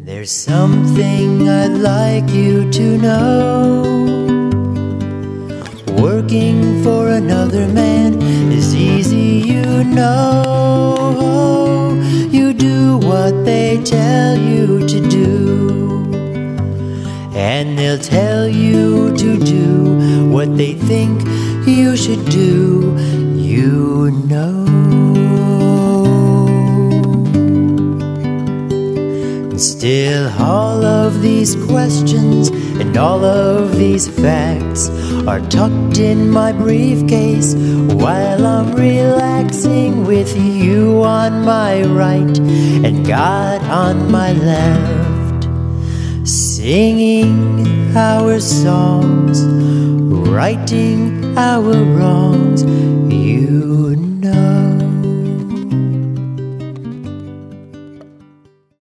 There's something I'd like you to know. Working for another man is easy, you know. You do what they tell you to do, and they'll tell you to do what they think you should do, you know. And still all of these questions and all of these facts are tucked in my briefcase while I'm relaxing with you on my right and God on my left, singing our songs, righting our wrongs.